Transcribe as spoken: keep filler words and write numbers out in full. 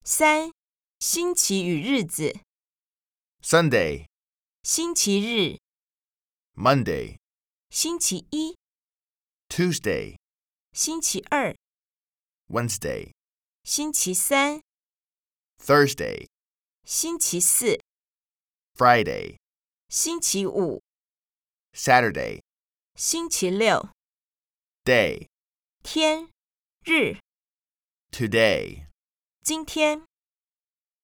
三、星期与日子。 Sunday, 星期日、 Monday, 星期一、 Tuesday, 星期二、 Wednesday, 星期三、 Thursday, 星期四、 Friday, 星期五、 Saturday, 星期六。 day, 天、日、 today. 今天。